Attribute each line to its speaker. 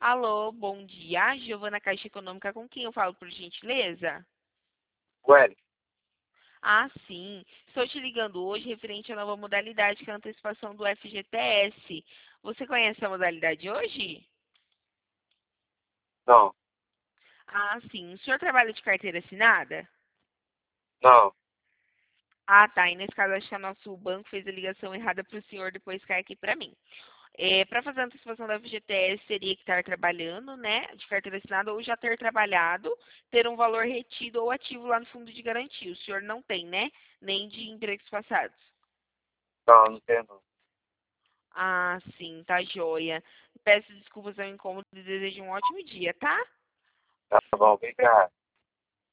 Speaker 1: Alô, bom dia. Giovana Caixa Econômica, com quem eu falo, por gentileza?
Speaker 2: Ué,
Speaker 1: Ah, sim. Estou te ligando hoje referente à nova modalidade, que é a antecipação do FGTS. Você conhece a modalidade hoje?
Speaker 2: não,
Speaker 1: Ah, sim. O senhor trabalha de carteira assinada?
Speaker 2: não.
Speaker 1: Ah, tá. E nesse caso, acho que o nosso banco fez a ligação errada para o senhor, depois cai aqui para mim. Para fazer a antecipação da FGTS, teria que estar trabalhando, né, de carteira assinada, ou já ter trabalhado, ter um valor retido ou ativo lá no fundo de garantia. O senhor não tem, né? Nem de empregos passados.
Speaker 2: Não, não tenho não.
Speaker 1: Ah, sim, tá joia. Peço desculpas ao incômodo e desejo um ótimo dia, tá?
Speaker 2: Tá bom, obrigado.